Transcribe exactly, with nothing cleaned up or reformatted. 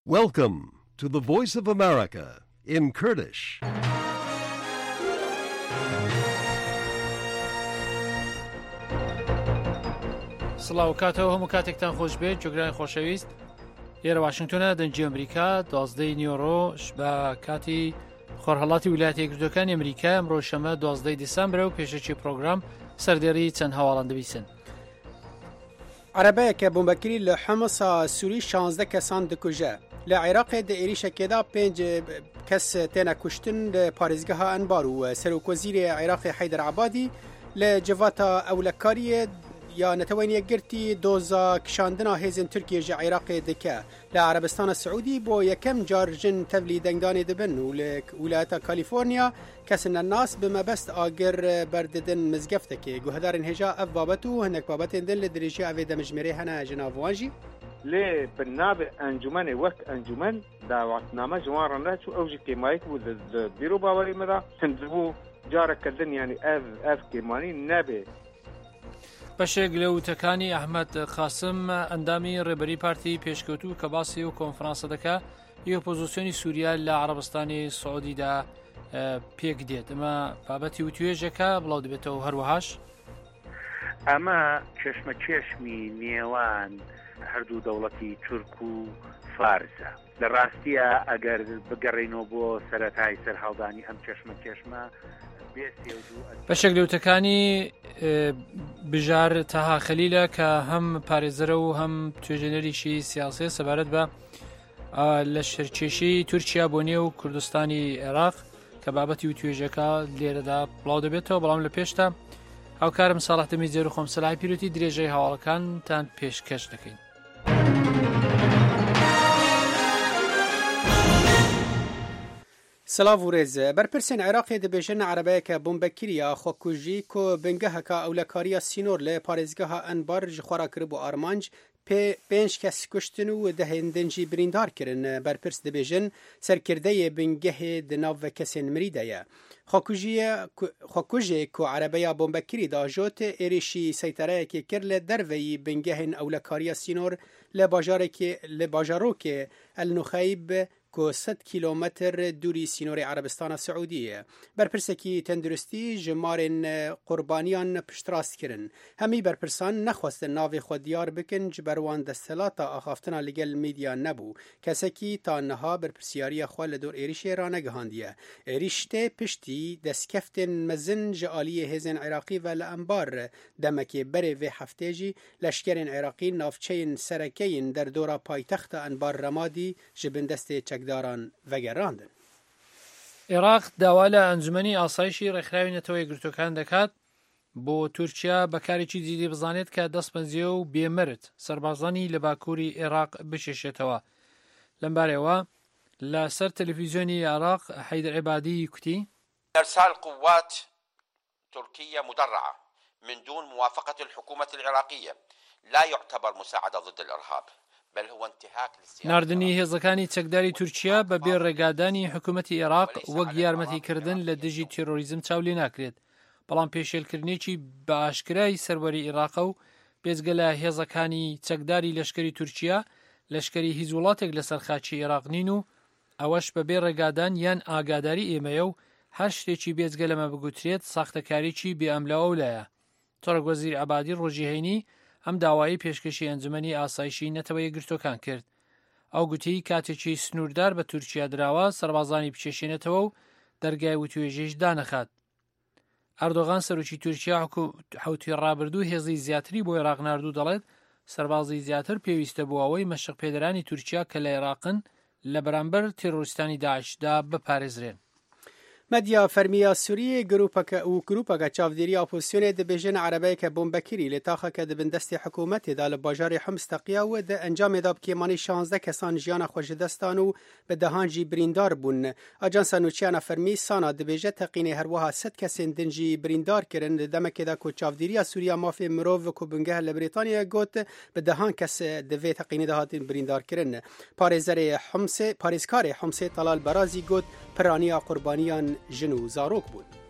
Welcome to the Voice of America in Kurdish. سڵاو کاتەوە هەموو کاتێکتان خۆش بێت جۆگرانی خۆشەویست لێرە واشنگتۆنە دەنجی ئەمریکا دوازدەی نیۆڕۆ بە کاتی خۆرهەڵاتی ویلایەتە یەکگرتووەکانی ئەمریکا ئەمڕۆ شەمە دوازدەی دیسەمبرە و پێشەچی پرۆگرام سەردێڕی چەند هەواڵان دەبیسن. عربەیەکە بۆمبەکری لە حەمەسا سووری شانزدە کەسان دکوژە. لە عێراقێ دە عێریشەکێدا پێنج کەس تێنە کوشتن لە پارێزگەها ئەنبار و سەرۆکوەزیرێ عێراقی حەیدەر عەبادی لە جڤاتە ئەولەکاریە یا نەتەوەین یەکگرتی دۆزا کشاندنا هێزن تورکیەژە عێراقێ دکە لە عەرەبستانە سعودی بۆ یەکەم جار ژن تەڤلی دەنگدانێ دەبن و لە ویلایەتە کالیفۆرنیا کەسنە ناس بمەبەست ئاگر بەردەدن مزگەفتێکێ گوهدارن هێژا ئەف بابەت و هەندێک بابەتێن دن لە درێژی ئەوێ دەمژمێرێ هەنە ژناڤوانژی لێ بنابێ ئەنجومەنێ وەک ئەنجومەن داواتنامە جوان ڕەناچ و ئەوژی کێمایک بوو بیرۆ باوەری مەدا هەندبوو جارەکردن ینی ئەف ئەف کێمانی نەبێ. بەشێک لە وتەکانی ئەحمەد قاسم ئەندامی ڕێبەری پارتی پێشکەوتوو کە باسی و کۆنفرانسە دەکا هی ئۆپۆزیسیۆنی سووریا لە عەرەبستانی سعودیدا پێک دێت. ئەمە بابەتی وتوێژەکە بڵاو دەبێتەوە هەروەهاش ئەمە چێشمە چێشمی نێوان هەردوو دەوڵەتی تورک و فارسە. لە ڕاستیە ئەگەر بگەڕێنەوە بۆ سەرەتای سەرهەڵدانی ئەم چێشمە چێشمە بەشێک لەوتەکانی بژار تەها خەلیلە کە هەم پارێزەرە و هەم توێژەنەریشی سیاسێ سەبارەت بە لە شەرکێشی تورکیا بۆ نێو کوردستانی عێراق کە بابەتی و توێژەکە لێرەدا بڵاو دەبێتەوە. بەڵام لە پێشتا هاوکارم ساڵح تەمیزێر و خۆم سەلاحی پیرۆتی درێژەی هەواڵەکانتان پێشکەش دەکەین. سلااو و ڕێزە بەرپرسێن عێراقێ دەبێژن عەرەبەیەکە بۆمبەکریە خۆکوژی کۆ بنگەهەکە ئەولەکاریە سینۆر لە پارێزگەها ئەنبار ji xwara kiribû armanc pênc kes kuştin û dehêndin jî birîndar kirin. Berpirs dibêjin serkirdeyê bingehê di nav ve kesên mirî de ye. Xwekujê ku Erebeya bombekirî da jot êrişî seytereyekê kir li derveyî bingehên ewlekariya sînor li bajarekê li bajarokê El Nuxeyb ku sed kîlometr dûrî sînorê Erebistana Siûdiyê. Berpirsekî tenduristî ji marên qurbaniyan piştrast kirin. Hemî berpirsan nexwestin navê xwe diyar bikin ji ber wan desthelata axaftina li gel medya nebû. Kesekî ta niha berpirsyariya xwe li dor êrişê ranegihandiye. Êrîş tê piştî destkeftên mezin ji aliyê hêzên Iraqî ve li Enbar demekê berê vê heftê jî leşkerên Iraqî navçeyên serekeyên derdora paytexta Enbar Remadî ji bin destê çekdaran vegerandin. عێراق داوا لە ئەنجومەنی ئاسایشی ڕێکخراوی نەتەوە یەکگرتووەکان دەکات بۆ تورکیا بەکارێکی جدی بزانێت کە دەستپەنجێ و بێمرد سەربازانی لە باکووری عێراق بشێشێتەوە. لەم بارەوە لە سەر تەلەڤیزیۆنی عێراق حەیدەر عەبادی کوتی إرسال قوات تركية مدرعة من دون موافقة الحكومة العراقية لا يعتبر مساعدة ضد الإرهاب بل هو انتهاك للسياسة. ناردنی هێزەکانی چەکداری تورکیا بە بێ ڕێگادانی حکوومەتی عێراق وەک یارمەتیکردن لە دژی تێرۆریزم چاو لێ ناکرێت. بەڵام پێشێلکردنێکی بە ئاشکرای سەروەری عێراق و بێجگە لە هێزەکانی چەکداری لەشکری تورکیا لەشکری هیچ وڵاتێک لەسەر خاچی عێراق نین و ئەوەش بە بێ ڕێگادان یان ئاگاداری ئێمەیە و هەر شتێکی بێجگە لەمە بگوترێت ساختەکاریی بێئەملاوە لایە. تۆڕە وەزیر عەبادی ڕۆژی هەینی ئەم داوایی پێشکەشی ئەنجومەنی ئاسایشی نەتەوە یەکگرتووەکان کرد. ئەو گوتی کاتێکی سنووردار بە تورکیا دراوە سەربازانی بچێشێنێتەوە و دەرگای وتوێژێش دانەخات. ئەردۆغان سەرۆکی تورکیا حوتی ڕابردوو هێزی زیاتری بۆ عێراق ناردوو دەڵێت سەربازی زیاتر پێویستە بۆ ئەوەی مەشق پێدەرانی تورکیا کە لە عێراقن لە بەرامبەر تێرۆریستانی داعشدا بپارێزرێن. مدیا فەرمیە سووریە گروپەکە و گروپەکە چاودێری ئۆپۆزیسیۆنێ دەبێژن عەرەبەیەکە بۆمبەکری لە تاخەکە دەبن دەستی حکوومەتێدا لە باژاری حمس تەقیاوە دە ئەنجامێدا بکێمانی شانزدە کەسان ژیانە خۆشەدەستان و بە دەهانجی بریندار بوون. ئاجانسا نوچیانە فەرمی سانا دەبێژە تەقینێ هەروەها سەد کەسێن دنجی بریندار کردن لە دەمەکێدا کۆ چاودێریە سووریا مافێ مرۆڤ و بنگەه لە بریتانیا گوت بە دەهان کەس دەوێ تەقینێدا هاتین بریندارکردن. پارێزەرێ حمسێ پارێزکارێ حمسێ تەلال بەرازی گوت پرانیا قوربانیان ژن و زارۆک بوون.